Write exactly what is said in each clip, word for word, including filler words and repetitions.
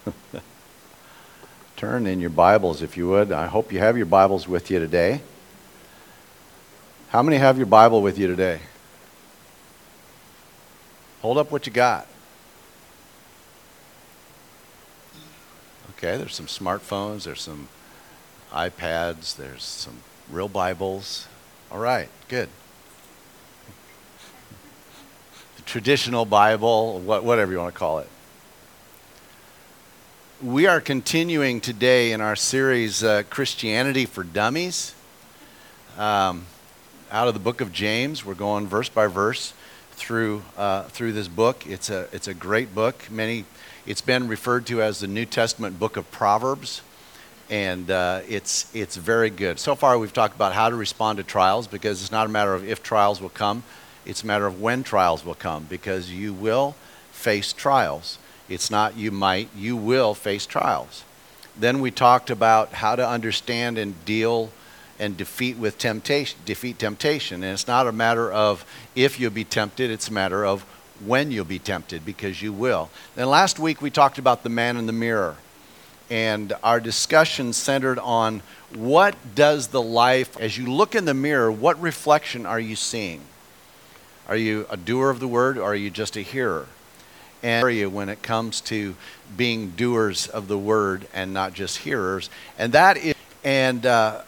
Turn in your Bibles, if you would. I hope you have your Bibles with you today. How many have your Bible with you today? Hold up what you got. Okay, there's some smartphones, there's some iPads, there's some real Bibles. All right, good. The traditional Bible, what, whatever you want to call it. We are continuing today in our series, uh, Christianity for Dummies. Um, out of the book of James, we're going verse by verse through uh, through this book. It's a it's a great book. Many, it's been referred to as the New Testament book of Proverbs, and uh, it's it's very good. So far, we've talked about how to respond to trials, because it's not a matter of if trials will come, it's a matter of when trials will come, because you will face trials. It's not you might, you will face trials. Then we talked about how to understand and deal and defeat with temptation, defeat temptation. And it's not a matter of if you'll be tempted, it's a matter of when you'll be tempted, because you will. Then last week we talked about the man in the mirror. And our discussion centered on what does the life, as you look in the mirror, what reflection are you seeing? Are you a doer of the word, or are you just a hearer? And when it comes to being doers of the word and not just hearers, and that is, and uh,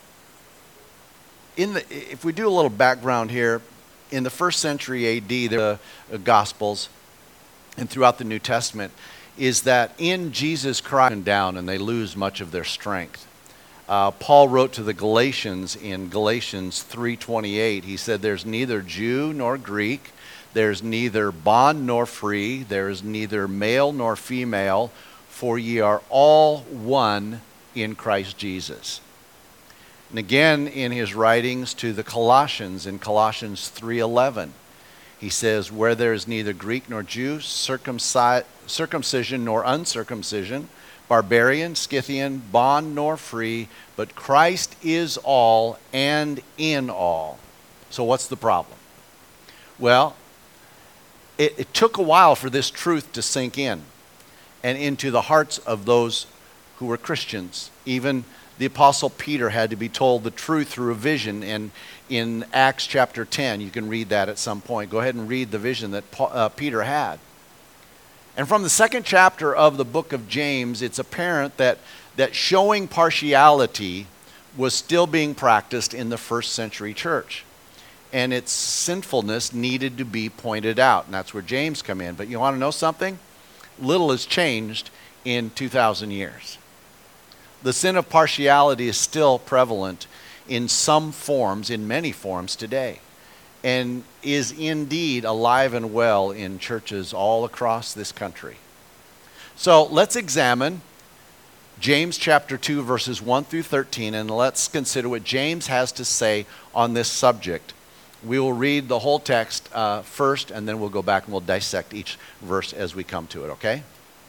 in the, if we do a little background here, in the first century A D, the uh, Gospels and throughout the New Testament, is that in Jesus Christ down, and they lose much of their strength. Uh, Paul wrote to the Galatians in Galatians three twenty-eight. He said, "There's neither Jew nor Greek. There's neither bond nor free, there is neither male nor female, for ye are all one in Christ Jesus." And again, in his writings to the Colossians, in Colossians three eleven, he says, "Where there is neither Greek nor Jew, circumci- circumcision nor uncircumcision, barbarian, Scythian, bond nor free, but Christ is all and in all." So what's the problem? Well, It, it took a while for this truth to sink in and into the hearts of those who were Christians. Even the Apostle Peter had to be told the truth through a vision. And in Acts chapter ten, you can read that at some point. Go ahead and read the vision that Paul, uh, Peter had. And from the second chapter of the book of James, it's apparent that, that showing partiality was still being practiced in the first century church. And its sinfulness needed to be pointed out. And that's where James come in. But you want to know something? Little has changed in two thousand years. The sin of partiality is still prevalent in some forms, in many forms today, and is indeed alive and well in churches all across this country. So let's examine James chapter two, verses one through thirteen, and let's consider what James has to say on this subject. We will read the whole text uh, first, and then we'll go back and we'll dissect each verse as we come to it, okay?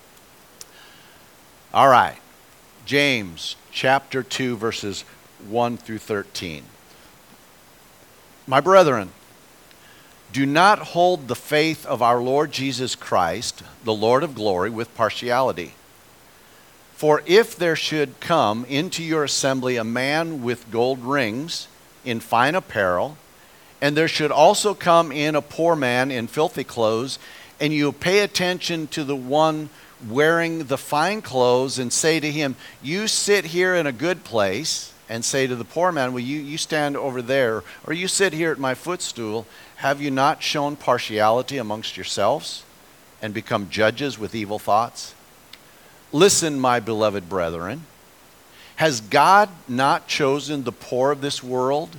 All right. James chapter two, verses one through thirteen. "My brethren, do not hold the faith of our Lord Jesus Christ, the Lord of glory, with partiality. For if there should come into your assembly a man with gold rings in fine apparel, and there should also come in a poor man in filthy clothes, and you pay attention to the one wearing the fine clothes, and say to him, 'You sit here in a good place,' and say to the poor man, 'Well, you, you stand over there,' or 'You sit here at my footstool,' have you not shown partiality amongst yourselves, and become judges with evil thoughts? Listen, my beloved brethren, has God not chosen the poor of this world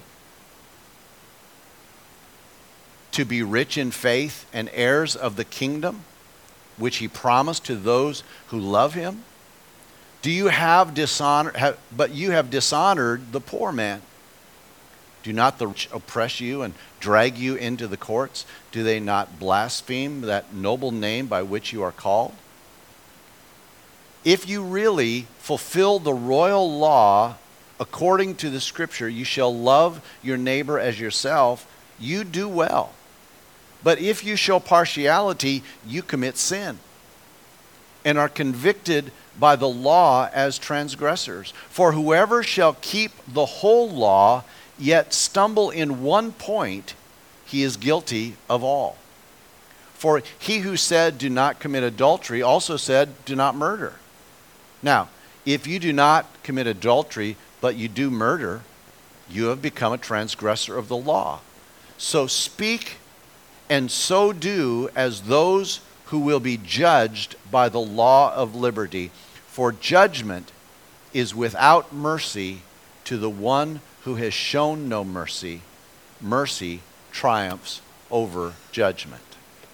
to be rich in faith and heirs of the kingdom, which he promised to those who love him? Do you have dishonor, have, but you have dishonored the poor man. Do not the rich oppress you and drag you into the courts? Do they not blaspheme that noble name by which you are called? If you really fulfill the royal law according to the scripture, you shall love your neighbor as yourself, you do well. But if you show partiality, you commit sin. and are convicted by the law as transgressors. For whoever shall keep the whole law, yet stumble in one point, he is guilty of all. For he who said, do not commit adultery, also said, do not murder. Now, if you do not commit adultery, but you do murder, you have become a transgressor of the law. So speak and so do as those who will be judged by the law of liberty. For judgment is without mercy to the one who has shown no mercy. Mercy triumphs over judgment.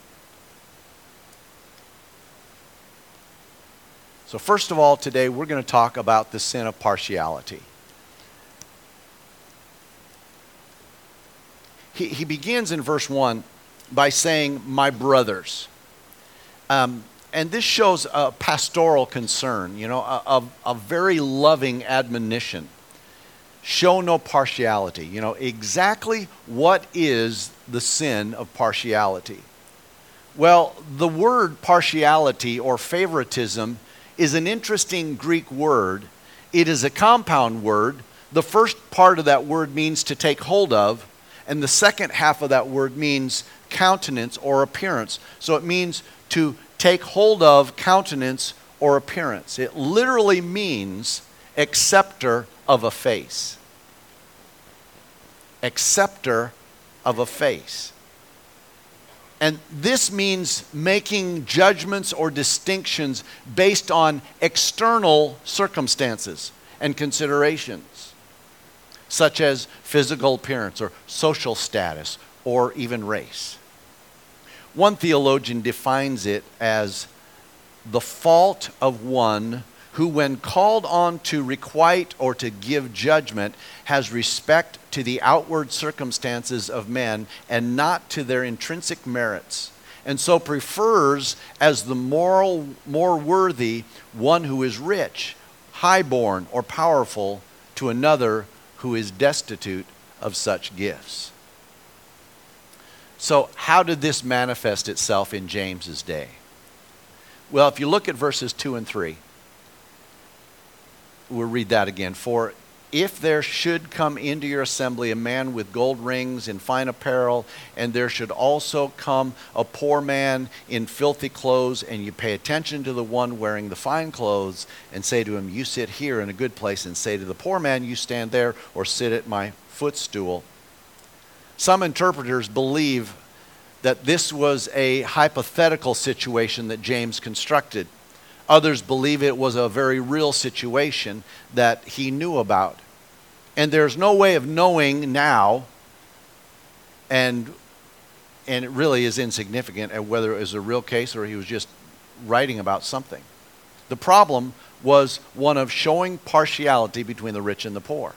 So first of all, today we're going to talk about the sin of partiality. He, he begins in verse one by saying, my brothers. Um, and this shows a pastoral concern, you know, a, a, a very loving admonition. Show no partiality. You know, exactly what is the sin of partiality? Well, the word partiality or favoritism is an interesting Greek word. It is a compound word. The first part of that word means to take hold of, and the second half of that word means countenance or appearance. So it means to take hold of, countenance, or appearance. It literally means acceptor of a face. Acceptor of a face. And this means making judgments or distinctions based on external circumstances and considerations, such as physical appearance or social status or even race. One theologian defines it as the fault of one who, when called on to requite or to give judgment, has respect to the outward circumstances of men and not to their intrinsic merits, and so prefers as the moral, more worthy one who is rich, highborn, or powerful to another who is destitute of such gifts. So how did this manifest itself in James's day? Well, if you look at verses two and three, we'll read that again. For if there should come into your assembly a man with gold rings and fine apparel, and there should also come a poor man in filthy clothes, and you pay attention to the one wearing the fine clothes, and say to him, you sit here in a good place, and say to the poor man, you stand there, or sit at my footstool. Some interpreters believe that this was a hypothetical situation that James constructed. Others believe it was a very real situation that he knew about. And there's no way of knowing now, and, and it really is insignificant at whether it was a real case or he was just writing about something. The problem was one of showing partiality between the rich and the poor.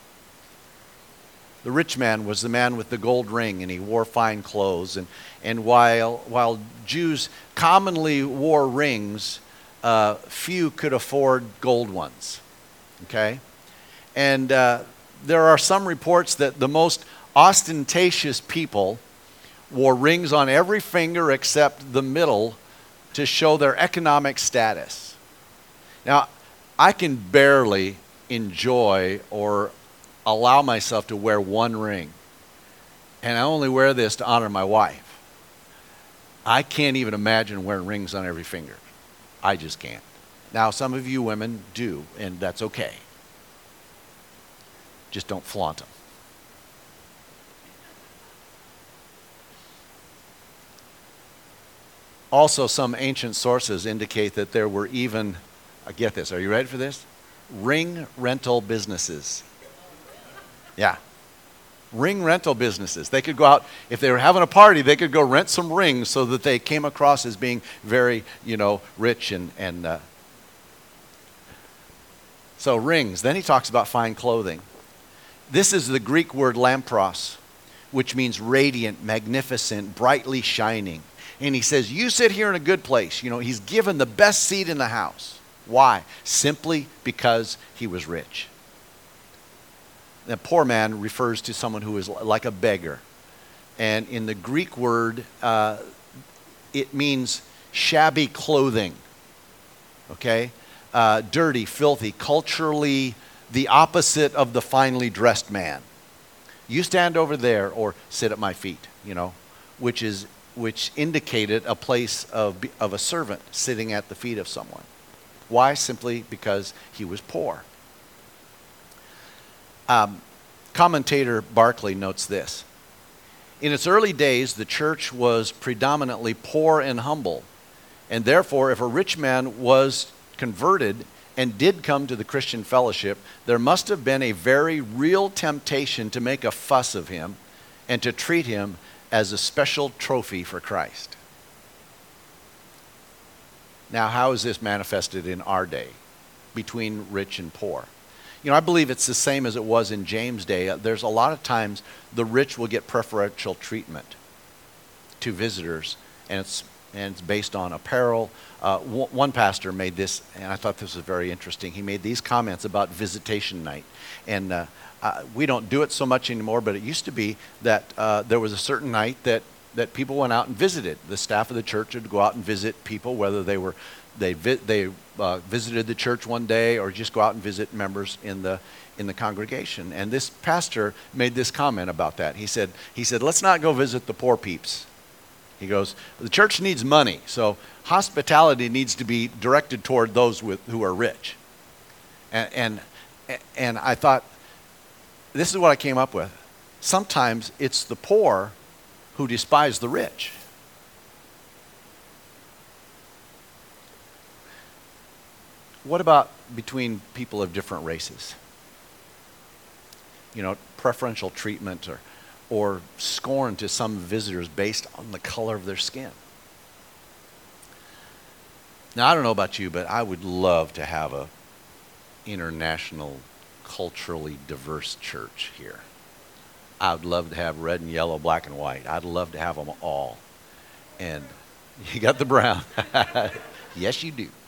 The rich man was the man with the gold ring, and he wore fine clothes. And, and while, while Jews commonly wore rings, uh, few could afford gold ones. Okay? And uh, there are some reports that the most ostentatious people wore rings on every finger except the middle to show their economic status. Now, I can barely enjoy or allow myself to wear one ring. And I only wear this to honor my wife. I can't even imagine wearing rings on every finger. I just can't. Now, some of you women do, and that's okay. Just don't flaunt them. Also, some ancient sources indicate that there were even, uh, get this, are you ready for this? Ring rental businesses. Yeah. Ring rental businesses. They could go out, if they were having a party, they could go rent some rings so that they came across as being very, you know, rich and, and uh, so rings. Then he talks about fine clothing. This is the Greek word lampros, which means radiant, magnificent, brightly shining. And he says, you sit here in a good place. You know, he's given the best seat in the house. Why? Simply because he was rich. The poor man refers to someone who is like a beggar. And in the Greek word, uh, it means shabby clothing. okay? Uh, dirty, filthy, culturally the opposite of the finely dressed man. You stand over there or sit at my feet, you know, which is which indicated a place of, of a servant sitting at the feet of someone. Why? Simply because he was poor. Um, commentator Barclay notes this. In its early days, the church was predominantly poor and humble, and therefore, if a rich man was converted and did come to the Christian fellowship, there must have been a very real temptation to make a fuss of him and to treat him as a special trophy for Christ. Now, how is this manifested in our day between rich and poor? You know, I believe it's the same as it was in James' day. There's a lot of times the rich will get preferential treatment to visitors, and it's and it's based on apparel. Uh, w- one pastor made this, and I thought this was very interesting. He made these comments about visitation night. And uh, uh, we don't do it so much anymore, but it used to be that uh, there was a certain night that, that people went out and visited. The staff of the church would go out and visit people, whether they were they vi- they uh, visited the church one day or just go out and visit members in the in the congregation. And this pastor made this comment about that. He said, he said, let's not go visit the poor peeps. He goes, the church needs money, so hospitality needs to be directed toward those with, who are rich. And, and, and I thought, this is what I came up with. Sometimes it's the poor who despise the rich. What about between people of different races? You know, preferential treatment or or scorn to some visitors based on the color of their skin. Now, I don't know about you, but I would love to have a international, culturally diverse church here. I would love to have red and yellow, black and white. I'd love to have them all. And you got the brown. Yes, you do.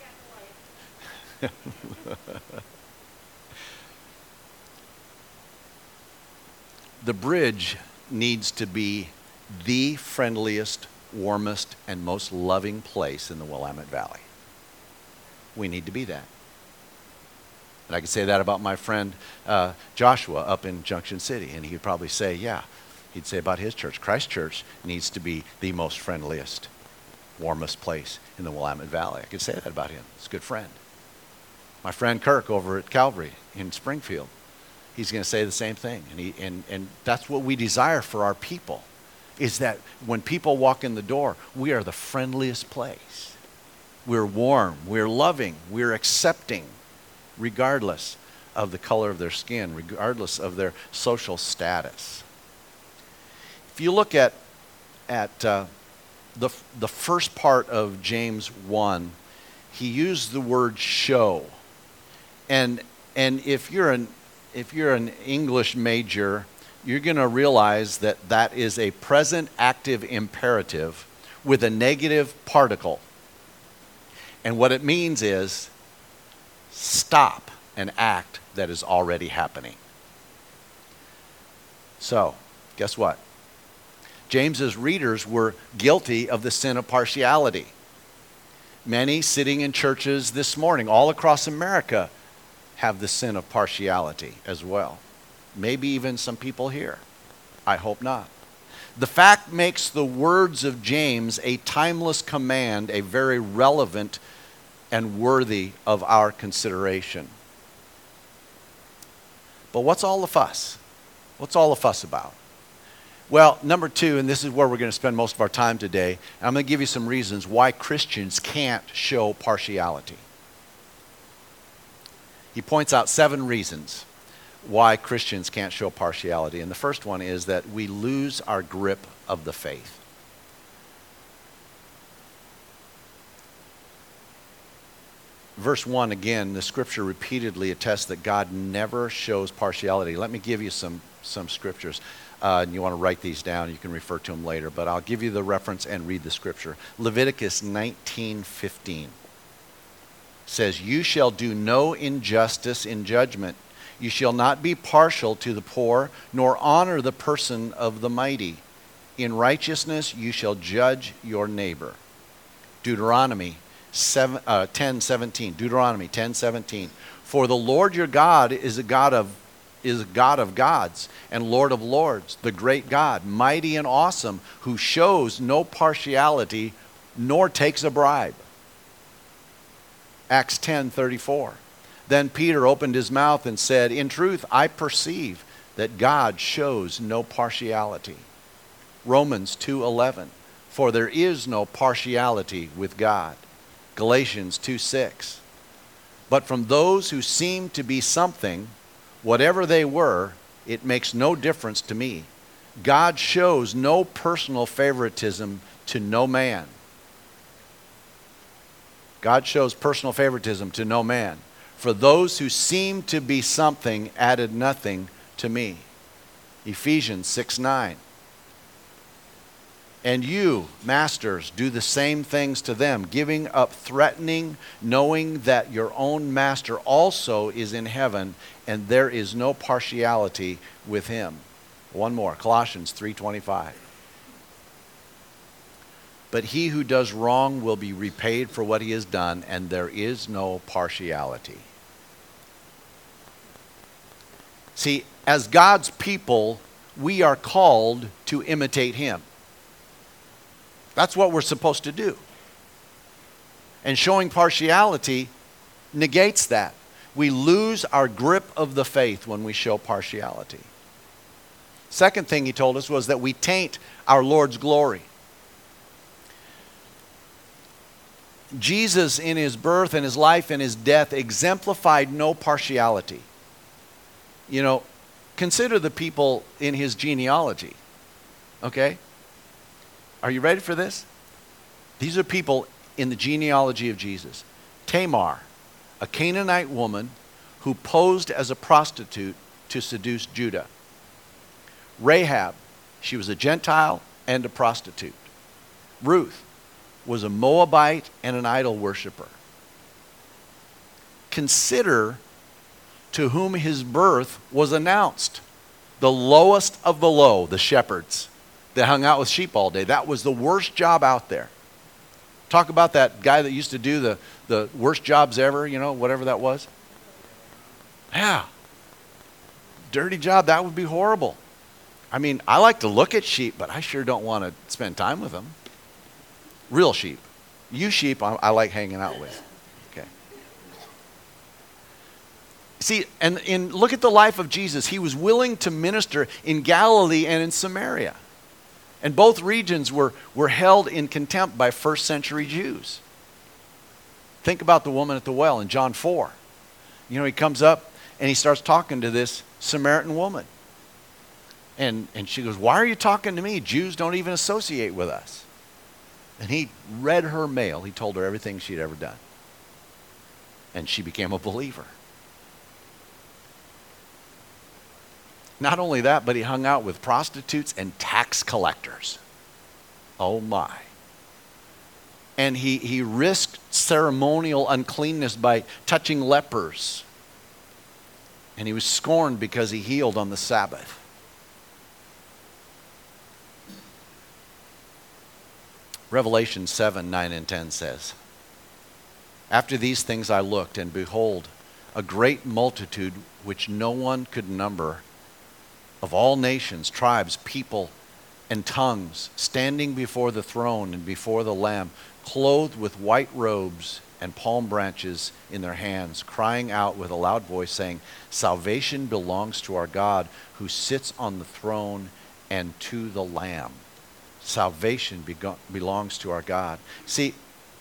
The bridge needs to be the friendliest, warmest, and most loving place in the Willamette Valley. We need to be that. And I could say that about my friend uh, Joshua up in Junction City, and he'd probably say, yeah, he'd say about his church, Christ Church needs to be the most friendliest, warmest place in the Willamette Valley. I could say that about him. He's a good friend. My friend Kirk over at Calvary in Springfield, he's going to say the same thing. And, he, and, and that's what we desire for our people, is that when people walk in the door, we are the friendliest place. We're warm, we're loving, we're accepting, regardless of the color of their skin, regardless of their social status. If you look at, at uh, the, the first part of James one, he used the word show. And, and if you're an If you're an English major, you're going to realize that that is a present active imperative with a negative particle. And what it means is stop an act that is already happening. So, guess what? James's readers were guilty of the sin of partiality. Many sitting in churches this morning all across America have the sin of partiality as well. Maybe even some people here. I hope not. The fact makes the words of James a timeless command, a very relevant and worthy of our consideration. But what's all the fuss? What's all the fuss about? Well, number two, and this is where we're going to spend most of our time today, and I'm going to give you some reasons why Christians can't show partiality. He points out seven reasons why Christians can't show partiality. And the first one is that we lose our grip of the faith. Verse one, again, the scripture repeatedly attests that God never shows partiality. Let me give you some, some scriptures. Uh, and you want to write these down, you can refer to them later. But I'll give you the reference and read the scripture. Leviticus nineteen fifteen. Says, you shall do no injustice in judgment. You shall not be partial to the poor, nor honor the person of the mighty. In righteousness you shall judge your neighbor. Deuteronomy seven, uh, ten seventeen. Deuteronomy ten seventeen. For the Lord your God is a God of is a God of gods and Lord of lords, the great God, mighty and awesome, who shows no partiality nor takes a bribe. Acts ten thirty-four. Then Peter opened his mouth and said, in truth, I perceive that God shows no partiality. Romans two eleven. For there is no partiality with God. Galatians two six. But from those who seem to be something, whatever they were, it makes no difference to me. God shows no personal favoritism to no man. God shows personal favoritism to no man. For those who seem to be something added nothing to me. Ephesians six nine. And you, masters, do the same things to them, giving up threatening, knowing that your own master also is in heaven, and there is no partiality with him. One more, Colossians three twenty-five. But he who does wrong will be repaid for what he has done, and there is no partiality. See, as God's people, we are called to imitate him. That's what we're supposed to do. And showing partiality negates that. We lose our grip of the faith when we show partiality. Second thing he told us was that we taint our Lord's glory. Jesus, in his birth and his life and his death, exemplified no partiality. You know, consider the people in his genealogy. Okay? Are you ready for this? These are people in the genealogy of Jesus. Tamar, a Canaanite woman who posed as a prostitute to seduce Judah. Rahab, she was a Gentile and a prostitute. Ruth was a Moabite and an idol worshiper. Consider to whom his birth was announced. The lowest of the low, the shepherds that hung out with sheep all day. That was the worst job out there. Talk about that guy that used to do the, the worst jobs ever, you know, whatever that was. Yeah. Dirty job, that would be horrible. I mean, I like to look at sheep, but I sure don't want to spend time with them. Real sheep. You sheep, I, I like hanging out with. Okay. See, and, and look at the life of Jesus. He was willing to minister in Galilee and in Samaria. And both regions were, were held in contempt by first century Jews. Think about the woman at the well in John four. You know, he comes up and he starts talking to this Samaritan woman. And, and she goes, why are you talking to me? Jews don't even associate with us. And he read her mail. He told her everything she'd ever done. And she became a believer. Not only that, but he hung out with prostitutes and tax collectors. Oh my. And he, he risked ceremonial uncleanness by touching lepers. And he was scorned because he healed on the Sabbath. Revelation seven, nine, and ten says, after these things I looked, and behold, a great multitude which no one could number, of all nations, tribes, people, and tongues, standing before the throne and before the Lamb, clothed with white robes and palm branches in their hands, crying out with a loud voice, saying, salvation belongs to our God who sits on the throne and to the Lamb. Salvation bego- belongs to our God. See,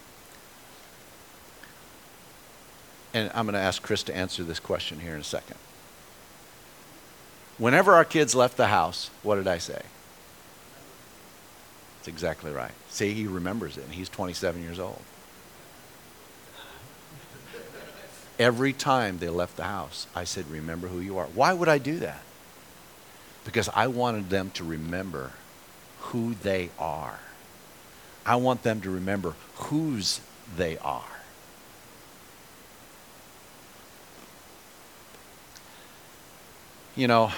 and I'm going to ask Chris to answer this question here in a second. Whenever our kids left the house, what did I say? That's exactly right. See, he remembers it, and he's twenty-seven years old. Every time they left the house, I said, remember who you are. Why would I do that? Because I wanted them to remember who they are. I want them to remember whose they are. You know,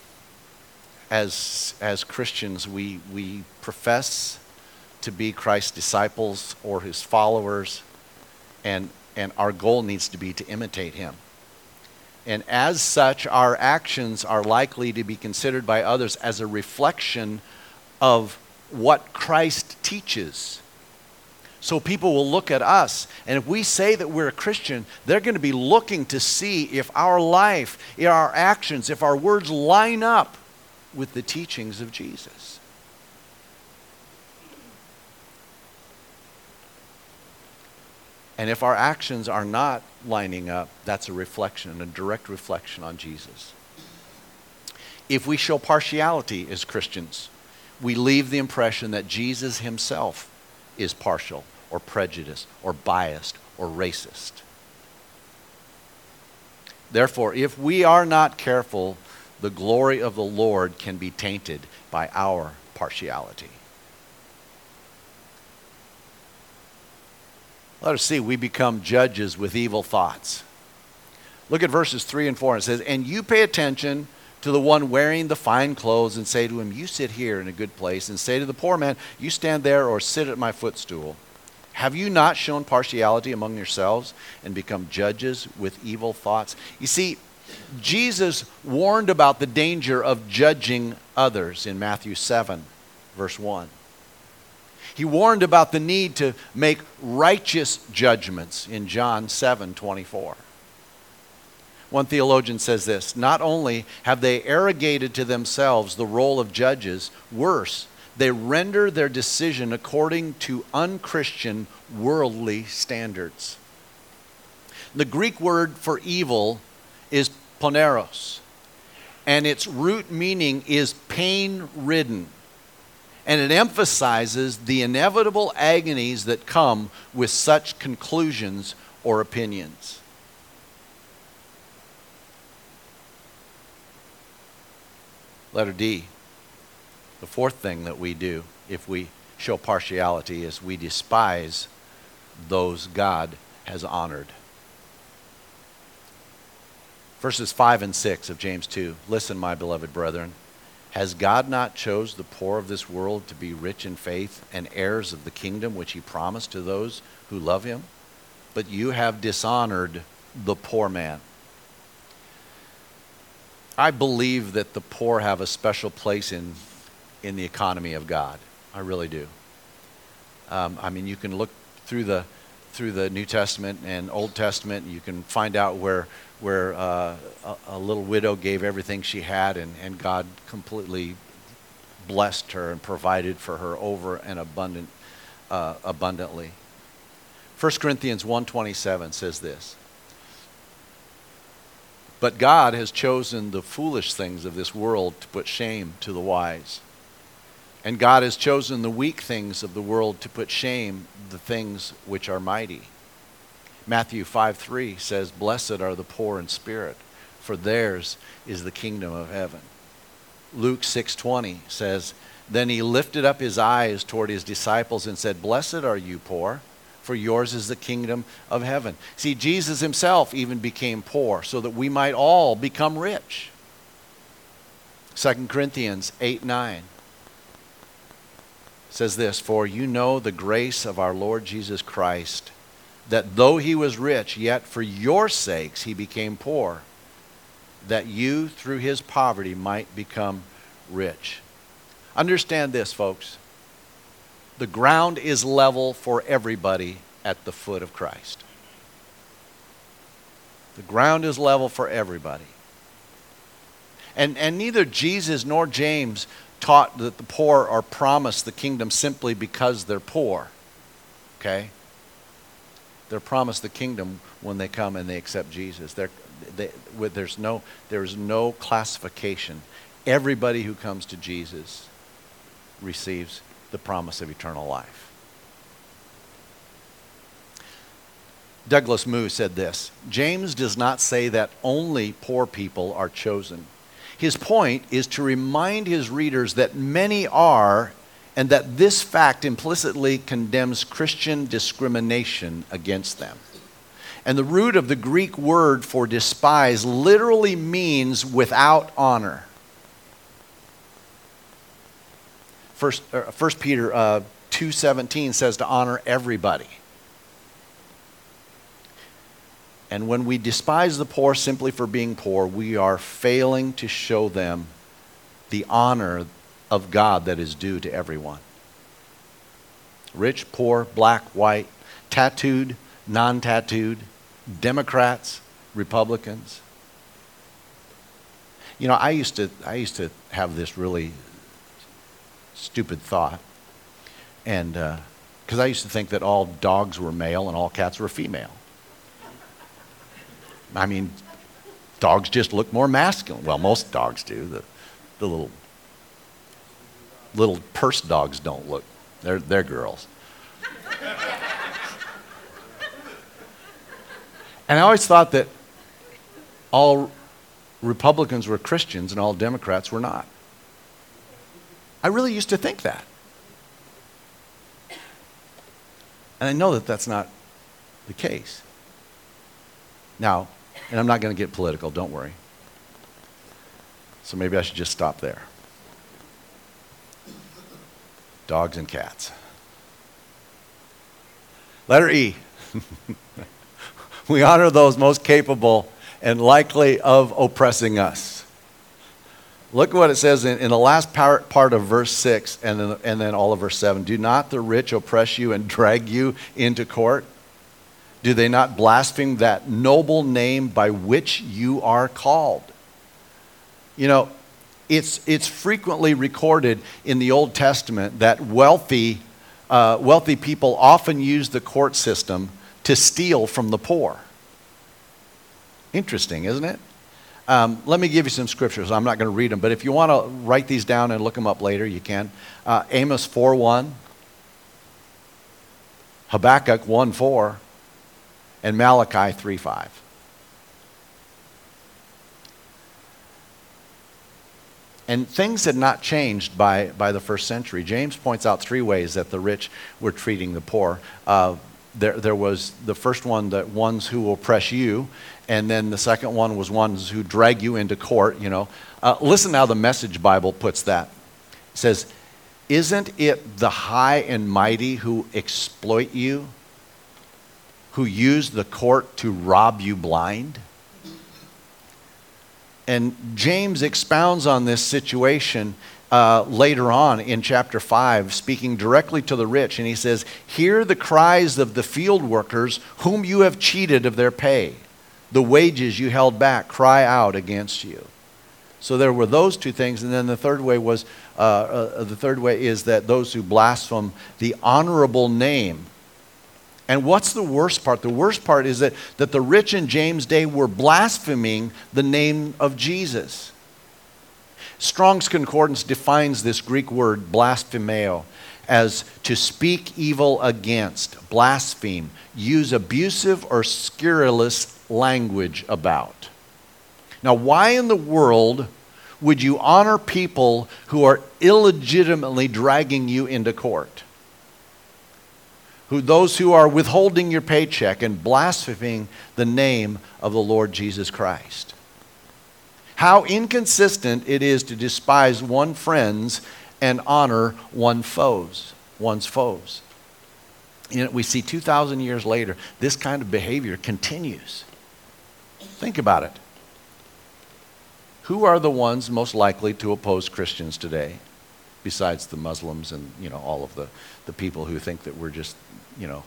as as Christians, we we profess to be Christ's disciples or his followers, And, and our goal needs to be to imitate him. And as such, our actions are likely to be considered by others as a reflection of what Christ teaches. So people will look at us, and if we say that we're a Christian, they're going to be looking to see if our life, if our actions, if our words line up with the teachings of Jesus. And if our actions are not lining up, that's a reflection, a direct reflection on Jesus. If we show partiality as Christians, we leave the impression that Jesus himself is partial or prejudiced or biased or racist. Therefore, if we are not careful, the glory of the Lord can be tainted by our partiality. Let us see, we become judges with evil thoughts. Look at verses three and four. It says, and you pay attention to the one wearing the fine clothes and say to him, you sit here in a good place, and say to the poor man, you stand there or sit at my footstool. Have you not shown partiality among yourselves and become judges with evil thoughts? You see, Jesus warned about the danger of judging others in Matthew seven, verse one. He warned about the need to make righteous judgments in John seven twenty-four. One theologian says this, not only have they arrogated to themselves the role of judges, worse, they render their decision according to unchristian worldly standards. The Greek word for evil is poneros, and its root meaning is pain-ridden. And it emphasizes the inevitable agonies that come with such conclusions or opinions. Letter D. The fourth thing that we do if we show partiality is we despise those God has honored. Verses five and six of James two. Listen, my beloved brethren. Has God not chose the poor of this world to be rich in faith and heirs of the kingdom which he promised to those who love him? But you have dishonored the poor man. I believe that the poor have a special place in, in the economy of God. I really do. Um, I mean, you can look through the through the New Testament and Old Testament, and you can find out where where uh, a, a little widow gave everything she had, and, and God completely blessed her and provided for her over and abundant, uh, abundantly. First Corinthians one twenty-seven says this, but God has chosen the foolish things of this world to put shame to the wise. And God has chosen the weak things of the world to put shame the things which are mighty. Matthew five three says, blessed are the poor in spirit, for theirs is the kingdom of heaven. Luke six twenty says, then he lifted up his eyes toward his disciples and said, blessed are you poor, for yours is the kingdom of heaven. See, Jesus himself even became poor so that we might all become rich. Second Corinthians eight nine says this, for you know the grace of our Lord Jesus Christ, that though he was rich, yet for your sakes he became poor, that you through his poverty might become rich. Understand this, folks. The ground is level for everybody at the foot of Christ. The ground is level for everybody. And, and neither Jesus nor James taught that the poor are promised the kingdom simply because they're poor. Okay? They're promised the kingdom when they come and they accept Jesus. They're, they, there's no, there's no classification. Everybody who comes to Jesus receives the promise of eternal life. Douglas Moo said this, James does not say that only poor people are chosen. His point is to remind his readers that many are, and that this fact implicitly condemns Christian discrimination against them. And the root of the Greek word for despise literally means without honor. First, uh, First Peter uh, two seventeen says to honor everybody. And when we despise the poor simply for being poor, we are failing to show them the honor of God that is due to everyone. Rich, poor, black, white, tattooed, non-tattooed, Democrats, Republicans. You know, I used to I used to have this really stupid thought, and because uh, I used to think that all dogs were male and all cats were female. I mean, dogs just look more masculine. Well, most dogs do. The the little little purse dogs don't look. They're they're girls. And I always thought that all Republicans were Christians and all Democrats were not. I really used to think that. And I know that that's not the case. Now, and I'm not going to get political, don't worry. So maybe I should just stop there. Dogs and cats. Letter E. We honor those most capable and likely of oppressing us. Look at what it says in, in the last part, part of verse six and then, and then all of verse seven. Do not the rich oppress you and drag you into court? Do they not blaspheme that noble name by which you are called? You know, it's, it's frequently recorded in the Old Testament that wealthy, uh, wealthy people often use the court system to steal from the poor. Interesting, isn't it? Um, let me give you some scriptures. I'm not going to read them, but if you want to write these down and look them up later, you can. Uh, Amos four one, Habakkuk one four, and Malachi three five. And things had not changed by, by the first century. James points out three ways that the rich were treating the poor. Uh, There, there was the first one, that ones who oppress you, and then the second one was ones who drag you into court, you know. Uh, listen how the Message Bible puts that. It says, isn't it the high and mighty who exploit you, who use the court to rob you blind? And James expounds on this situation Uh, later on in chapter five, speaking directly to the rich, and he says, hear the cries of the field workers whom you have cheated of their pay. The wages you held back cry out against you. So there were those two things, and then the third way was, uh, uh, the third way is that those who blaspheme the honorable name. And what's the worst part? The worst part is that, that the rich in James' day were blaspheming the name of Jesus. Strong's Concordance defines this Greek word, blasphemeo, as to speak evil against, blaspheme, use abusive or scurrilous language about. Now, why in the world would you honor people who are illegitimately dragging you into court? Who, those who are withholding your paycheck and blaspheming the name of the Lord Jesus Christ? How inconsistent it is to despise one's friends and honor one foes, one's foes. You know, we see two thousand years later, this kind of behavior continues. Think about it. Who are the ones most likely to oppose Christians today, besides the Muslims and, you know, all of the, the people who think that we're just, you know.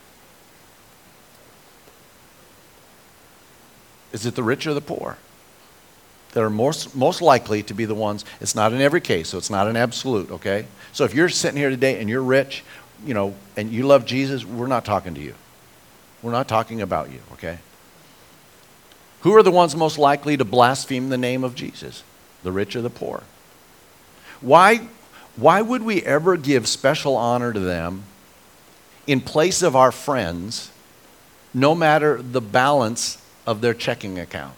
Is it the rich or the poor that are most, most likely to be the ones? It's not in every case, so it's not an absolute, okay? So if you're sitting here today and you're rich, you know, and you love Jesus, we're not talking to you. We're not talking about you, okay? Who are the ones most likely to blaspheme the name of Jesus? The rich or the poor? Why, why would we ever give special honor to them in place of our friends, no matter the balance of their checking account?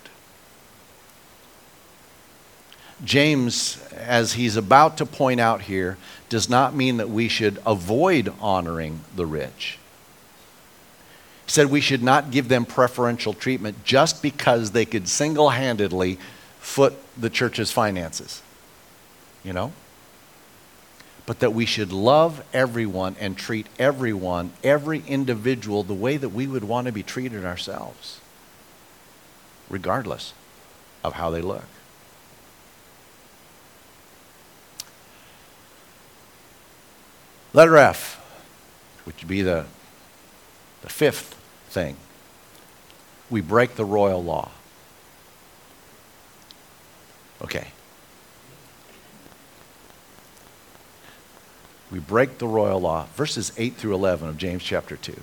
James, as he's about to point out here, does not mean that we should avoid honoring the rich. He said we should not give them preferential treatment just because they could single-handedly foot the church's finances, you know? But that we should love everyone and treat everyone, every individual, the way that we would want to be treated ourselves. regardless of how they look. Letter F, which would be the, the fifth thing. We break the royal law. Okay. We break the royal law. Verses eight through eleven of James chapter two.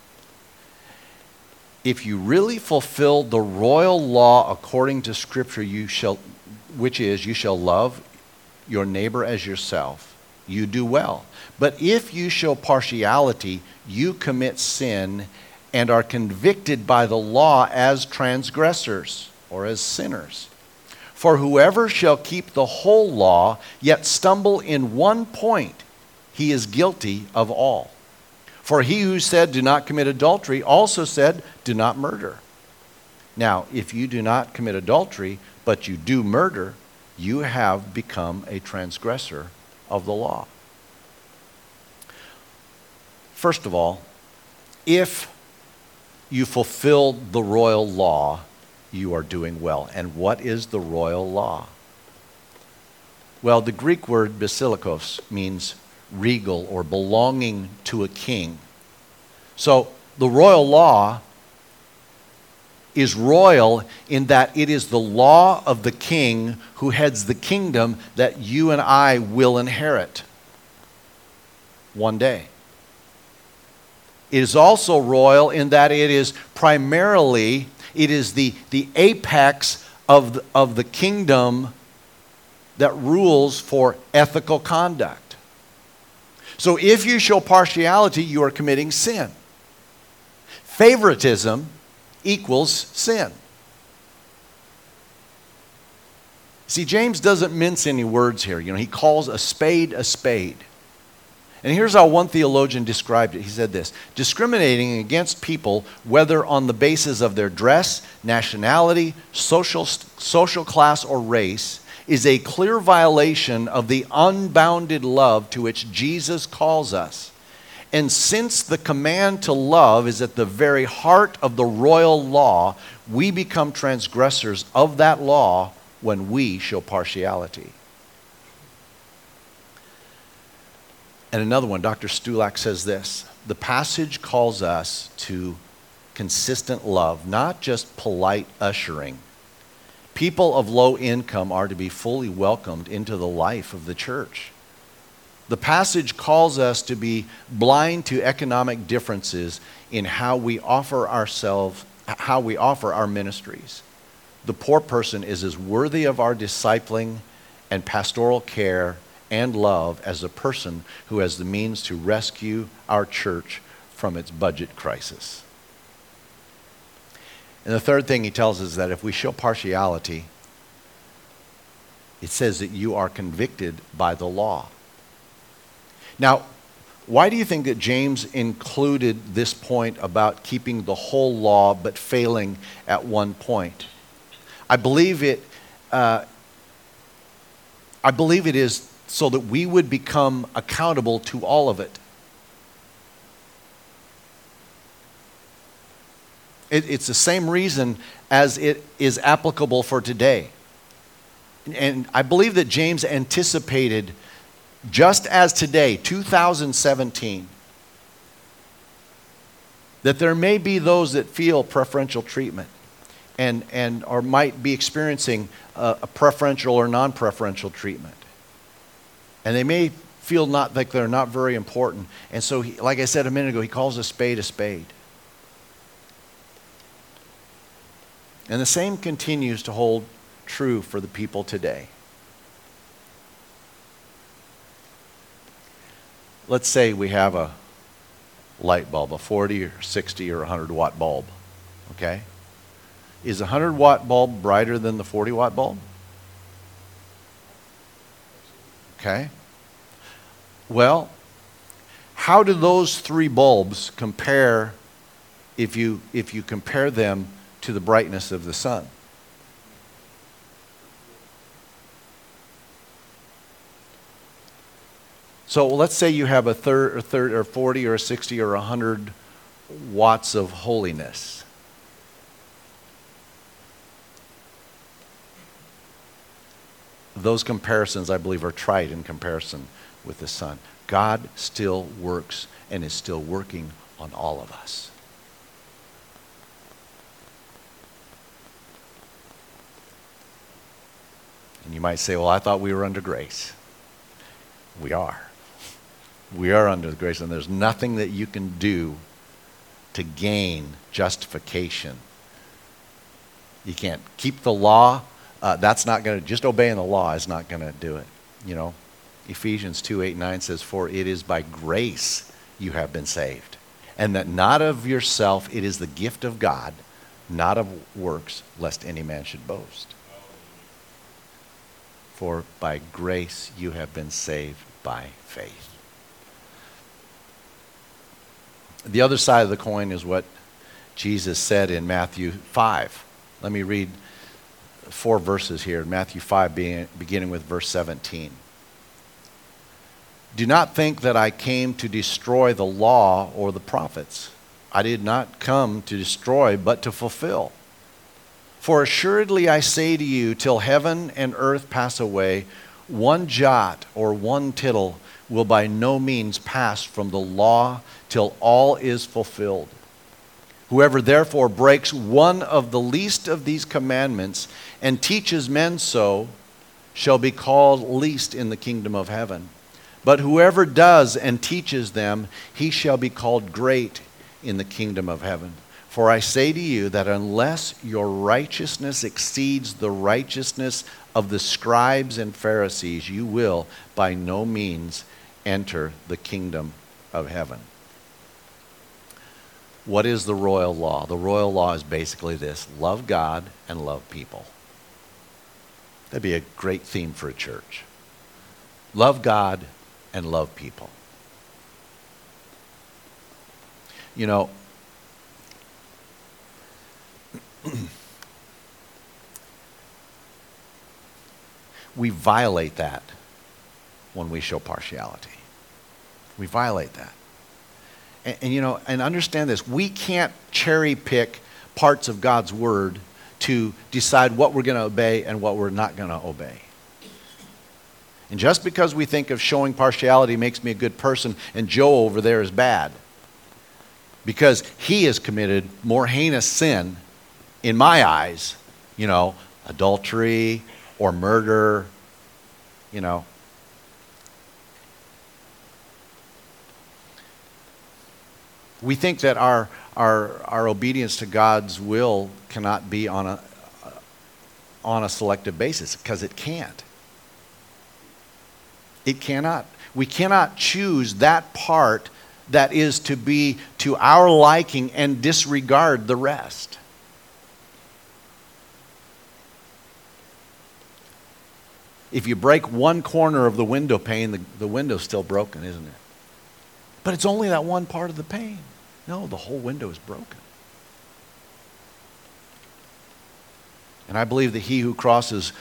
If you really fulfill the royal law according to Scripture, you shall, which is, you shall love your neighbor as yourself, you do well. But if you show partiality, you commit sin and are convicted by the law as transgressors or as sinners. For whoever shall keep the whole law, yet stumble in one point, he is guilty of all. For he who said, do not commit adultery, also said, do not murder. Now, if you do not commit adultery, but you do murder, you have become a transgressor of the law. First of all, if you fulfill the royal law, you are doing well. And what is the royal law? Well, the Greek word basilikos means regal or belonging to a king. So the royal law is royal in that it is the law of the king who heads the kingdom that you and I will inherit one day. It is also royal in that it is primarily, it is the, the apex of the, of the kingdom that rules for ethical conduct. So if you show partiality, you are committing sin. Favoritism equals sin. See, James doesn't mince any words here. You know, he calls a spade a spade. And here's how one theologian described it. He said this: discriminating against people, whether on the basis of their dress, nationality, social, social class, or race, is a clear violation of the unbounded love to which Jesus calls us. And since the command to love is at the very heart of the royal law, we become transgressors of that law when we show partiality. And another one, Doctor Stulak says this: the passage calls us to consistent love, not just polite ushering. People of low income are to be fully welcomed into the life of the church. The passage calls us to be blind to economic differences in how we offer ourselves, how we offer our ministries. The poor person is as worthy of our discipling and pastoral care and love as a person who has the means to rescue our church from its budget crisis. And the third thing he tells us is that if we show partiality, it says that you are convicted by the law. Now, why do you think that James included this point about keeping the whole law but failing at one point? I believe it, uh, I believe it is so that we would become accountable to all of it. it. It's the same reason as it is applicable for today. And I believe that James anticipated, just as today, two thousand seventeen, that there may be those that feel preferential treatment and, and or might be experiencing a, a preferential or non-preferential treatment. And they may feel not like they're not very important. And so, he, like I said a minute ago, he calls a spade a spade. And the same continues to hold true for the people today. Let's say we have a light bulb, a forty or sixty or one hundred watt bulb, okay? Is a one hundred watt bulb brighter than the forty watt bulb? Okay. Well, how do those three bulbs compare if you if you compare them to the brightness of the sun? So let's say you have a third or third or forty or a sixty or one hundred watts of holiness. those comparisons, I believe, are trite in comparison with the Son. God still works and is still working on all of us. And you might say, well, I thought we were under grace. We are. We are under the grace, and there's nothing that you can do to gain justification. You can't keep the law. Uh, that's not going to, just obeying the law is not going to do it. You know, Ephesians two, eight, nine says, for it is by grace you have been saved. And that not of yourself, it is the gift of God, not of works, lest any man should boast. For by grace you have been saved by faith. The other side of the coin is what Jesus said in Matthew five. Let me read four verses here. Matthew five, being, beginning with verse seventeen. Do not think that I came to destroy the law or the prophets. I did not come to destroy, but to fulfill. For assuredly I say to you, till heaven and earth pass away, one jot or one tittle will by no means pass from the law till all is fulfilled. Whoever therefore breaks one of the least of these commandments and teaches men so shall be called least in the kingdom of heaven. But whoever does and teaches them, he shall be called great in the kingdom of heaven. For I say to you that unless your righteousness exceeds the righteousness of the scribes and Pharisees, you will by no means enter the kingdom of heaven. What is the royal law? The royal law is basically this: love God and love people. That'd be a great theme for a church. Love God and love people. You know, we violate that when we show partiality. We violate that. And, and you know, and understand this, we can't cherry pick parts of God's word to decide what we're going to obey and what we're not going to obey. And just because we think of showing partiality makes me a good person and Joe over there is bad, because he has committed more heinous sin in my eyes, you know, adultery or murder, you know. We think that our, our, our obedience to God's will cannot be on a, on a selective basis, because it can't. It cannot. We cannot choose that part that is to be to our liking and disregard the rest. If you break one corner of the window pane, the, the window's still broken, isn't it? But it's only that one part of the pane. No, the whole window is broken. And I believe that he who crosses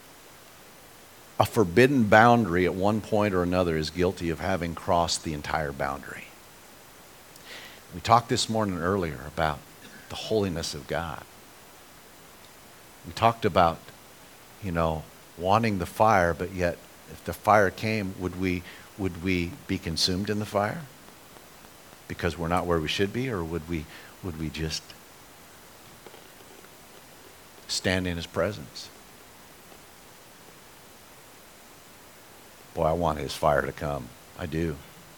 a forbidden boundary at one point or another is guilty of having crossed the entire boundary. We talked this morning earlier about the holiness of God. We talked about, you know, wanting the fire, but yet if the fire came, would we would we be consumed in the fire because we're not where we should be, or would we would we just stand in his presence? Boy, I want his fire to come. I do.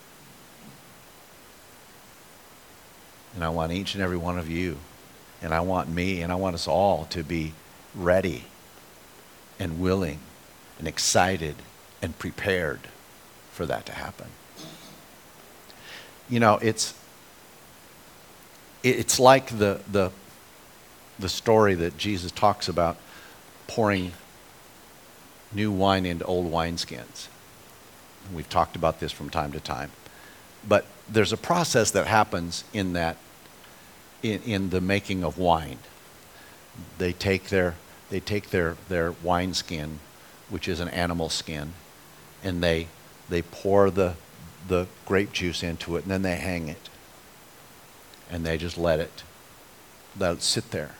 And I want each and every one of you, and I want me, and I want us all to be ready and willing and excited and prepared for that to happen. You know, it's it's like the the the story that Jesus talks about pouring new wine into old wineskins. We've talked about this from time to time. But there's a process that happens in that in, in the making of wine. They take their They take their, their wine skin, which is an animal skin, and they they pour the the grape juice into it, and then they hang it. And they just let it let it sit there.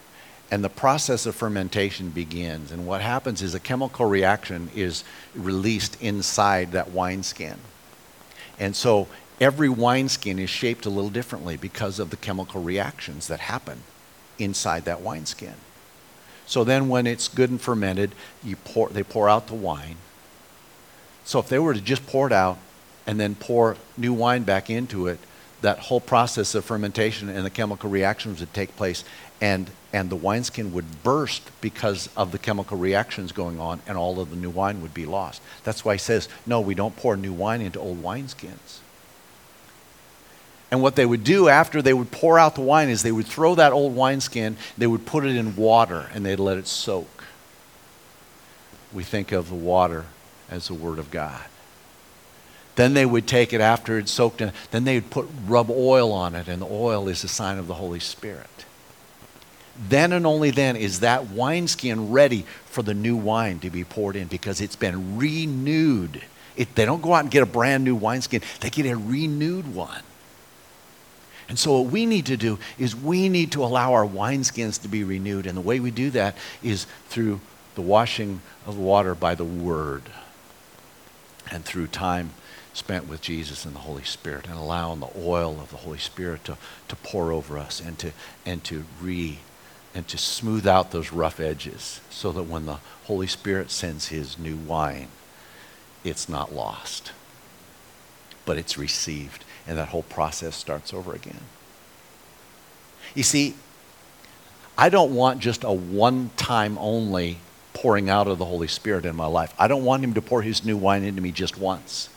and the process of fermentation begins. And what happens is a chemical reaction is released inside that wineskin. And so every wineskin is shaped a little differently because of the chemical reactions that happen inside that wineskin. So then when it's good and fermented, you pour, they pour out the wine. So if they were to just pour it out and then pour new wine back into it, that whole process of fermentation and the chemical reactions would take place, and, and the wineskin would burst because of the chemical reactions going on, and all of the new wine would be lost. That's why he says, no, we don't pour new wine into old wineskins. And what they would do after they would pour out the wine is they would throw that old wineskin, they would put it in water, and they'd let it soak. We think of the water as the Word of God. Then they would take it after it's soaked in, then they would put rub oil on it, and the oil is a sign of the Holy Spirit. Then and only then is that wineskin ready for the new wine to be poured in, because it's been renewed. It, they don't go out and get a brand new wineskin, they get a renewed one. And so what we need to do is we need to allow our wineskins to be renewed. And the way we do that is through the washing of water by the Word, and through time spent with Jesus and the Holy Spirit, and allowing the oil of the Holy Spirit to, to pour over us and to and to re and to smooth out those rough edges, so that when the Holy Spirit sends his new wine, it's not lost, but it's received. And that whole process starts over again. You see, I don't want just a one-time only pouring out of the Holy Spirit in my life. I don't want him to pour his new wine into me just once.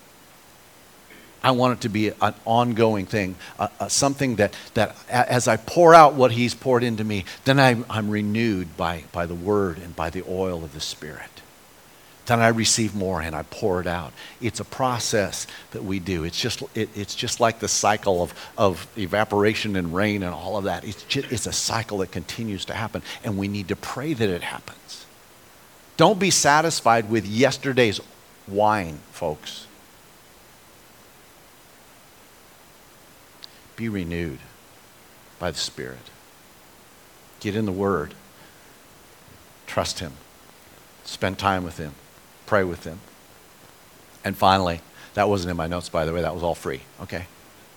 I want it to be an ongoing thing, uh, uh, something that, that a- as I pour out what he's poured into me, then I'm, I'm renewed by, by the Word and by the oil of the Spirit. Then I receive more and I pour it out. It's a process that we do. It's just it, it's just like the cycle of, of evaporation and rain and all of that. It's just, it's a cycle that continues to happen, and we need to pray that it happens. Don't be satisfied with yesterday's wine, folks. Be renewed by the Spirit. Get in the Word. Trust him. Spend time with him. Pray with him. And finally, that wasn't in my notes, by the way. That was all free. Okay.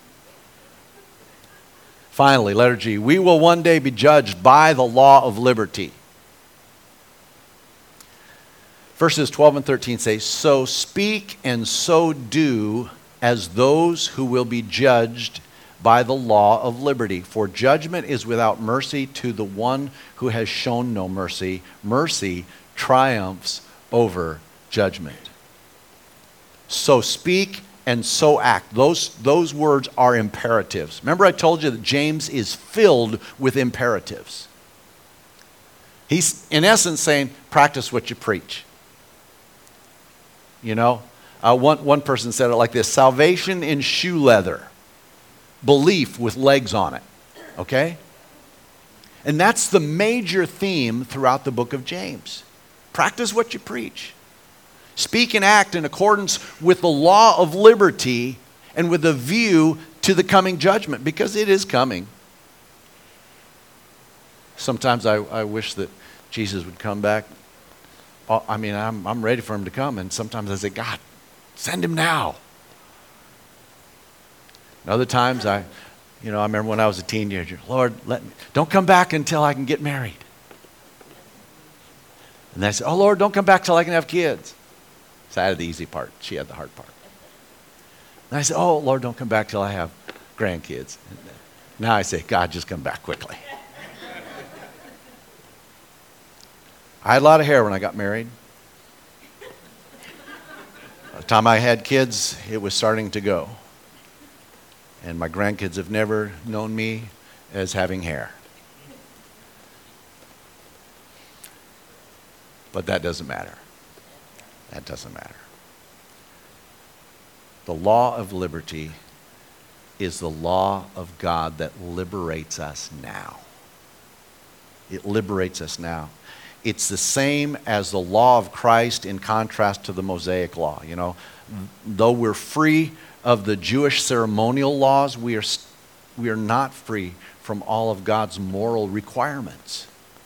Finally, letter G. We will one day be judged by the law of liberty. Verses twelve and thirteen say, so speak and so do as those who will be judged by the law of liberty. For judgment is without mercy to the one who has shown no mercy. Mercy triumphs over judgment. So speak and so act. Those, those words are imperatives. Remember I told you that James is filled with imperatives. He's in essence saying, practice what you preach. You know, uh, one, one person said it like this: salvation in shoe leather, belief with legs on it. Okay? And that's the major theme throughout the book of James. Practice what you preach. Speak and act in accordance with the law of liberty and with a view to the coming judgment, because it is coming. Sometimes I, I wish that Jesus would come back. I mean, I'm, I'm ready for him to come, and sometimes I say, God, send him now. And other times I, you know, I remember when I was a teenager, Lord, let me, don't come back until I can get married. And I said, oh, Lord, don't come back till I can have kids. So I had the easy part. She had the hard part. And I said, oh, Lord, don't come back till I have grandkids. And now I say, God, just come back quickly. I had a lot of hair when I got married. By the time I had kids, it was starting to go. And my grandkids have never known me as having hair. But that doesn't matter. That doesn't matter. The law of liberty is the law of God that liberates us now. It liberates us now. It's the same as the law of Christ in contrast to the Mosaic law. You know, though we're free of the Jewish ceremonial laws, we are, we are not free from all of God's moral requirements.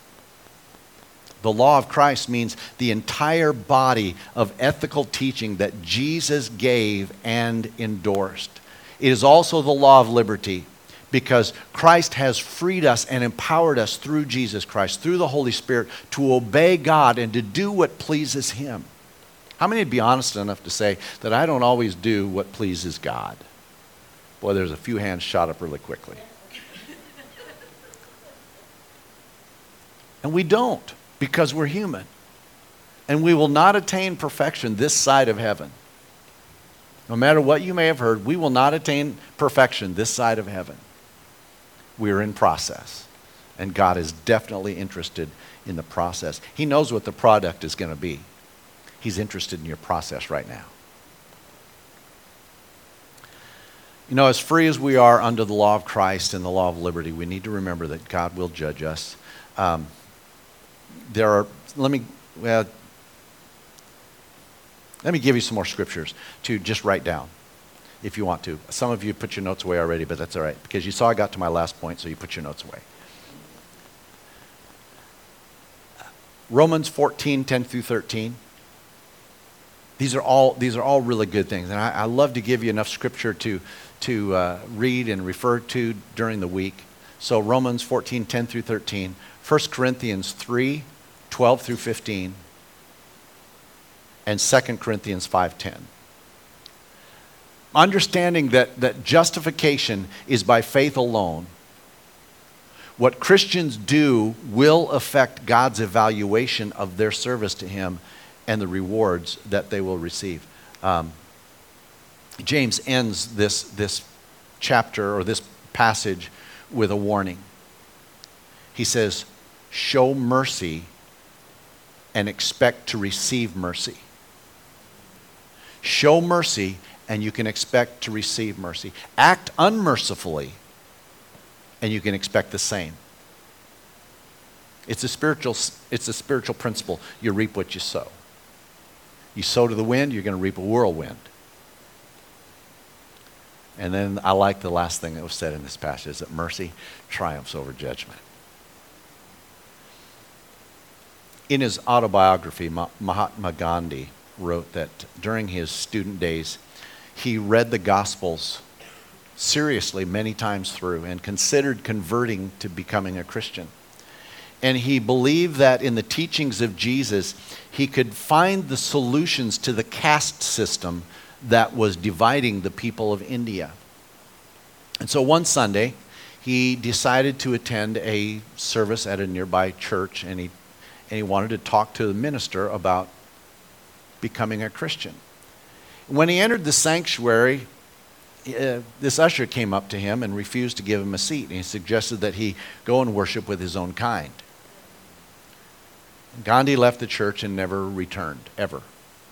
The law of Christ means the entire body of ethical teaching that Jesus gave and endorsed. It is also the law of liberty, because Christ has freed us and empowered us through Jesus Christ, through the Holy Spirit, to obey God and to do what pleases Him. How many would be honest enough to say that I don't always do what pleases God? Boy, there's a few hands shot up really quickly. And we don't, because we're human. And we will not attain perfection this side of heaven. No matter what you may have heard, we will not attain perfection this side of heaven. We are in process. And God is definitely interested in the process. He knows what the product is going to be. He's interested in your process right now. You know, as free as we are under the law of Christ and the law of liberty, we need to remember that God will judge us. Um, there are, let me, well, let me give you some more scriptures to just write down, if you want to. Some of you put your notes away already, but that's all right, because you saw I got to my last point, so you put your notes away. Romans fourteen, ten through thirteen. These are all, these are all really good things, and I, I love to give you enough scripture to, to uh, read and refer to during the week. So Romans fourteen, ten through thirteen, First Corinthians three, twelve through fifteen, and Second Corinthians five, ten. Understanding that, that justification is by faith alone, what Christians do will affect God's evaluation of their service to Him and the rewards that they will receive. Um, James ends this, this chapter or this passage with a warning. He says, show mercy and expect to receive mercy. Show mercy and you can expect to receive mercy. Act unmercifully and you can expect the same. It's a spiritual, it's a spiritual principle. You reap what you sow. You sow to the wind, you're going to reap a whirlwind. And then I like the last thing that was said in this passage, is that mercy triumphs over judgment. In his autobiography, Mahatma Gandhi wrote that during his student days, he read the Gospels seriously many times through and considered converting to becoming a Christian. And he believed that in the teachings of Jesus, he could find the solutions to the caste system that was dividing the people of India. And so one Sunday, he decided to attend a service at a nearby church, and he, and he wanted to talk to the minister about becoming a Christian. When he entered the sanctuary, uh, this usher came up to him and refused to give him a seat. And he suggested that he go and worship with his own kind. Gandhi left the church and never returned, ever.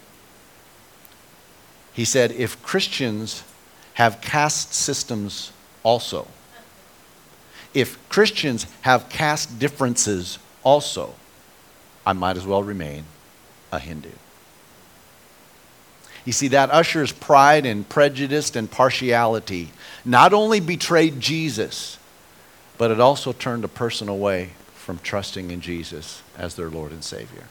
He said, if Christians have caste systems also, if Christians have caste differences also, I might as well remain a Hindu. You see, that usher's pride and prejudice and partiality not only betrayed Jesus, but it also turned a person away from trusting in Jesus as their Lord and Savior.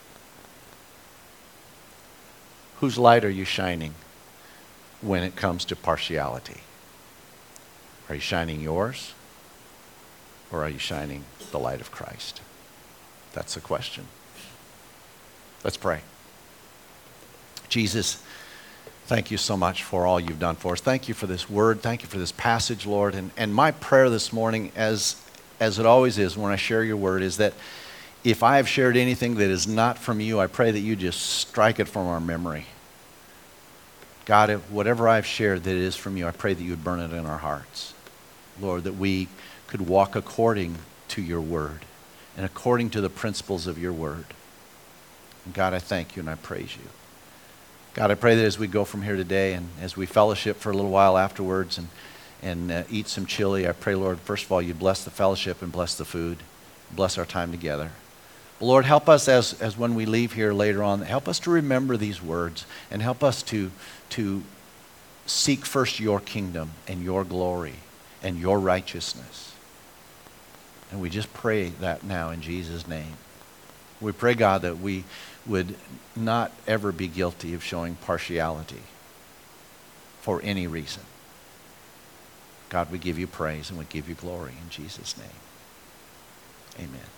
Whose light are you shining when it comes to partiality? Are you shining yours? Or are you shining the light of Christ? That's the question. Let's pray. Jesus, thank you so much for all you've done for us. Thank you for this word. Thank you for this passage, Lord. And, and my prayer this morning, as, as it always is when I share your word, is that if I have shared anything that is not from you, I pray that you just strike it from our memory. God, if whatever I've shared that is from you, I pray that you would burn it in our hearts. Lord, that we could walk according to your word and according to the principles of your word. And God, I thank you and I praise you. God, I pray that as we go from here today and as we fellowship for a little while afterwards and, and uh, eat some chili, I pray, Lord, first of all, you bless the fellowship and bless the food. Bless our time together. Lord, help us as, as when we leave here later on, help us to remember these words and help us to, to seek first your kingdom and your glory and your righteousness. And we just pray that now in Jesus' name. We pray, God, that we would not ever be guilty of showing partiality for any reason. God, we give you praise and we give you glory in Jesus' name. Amen.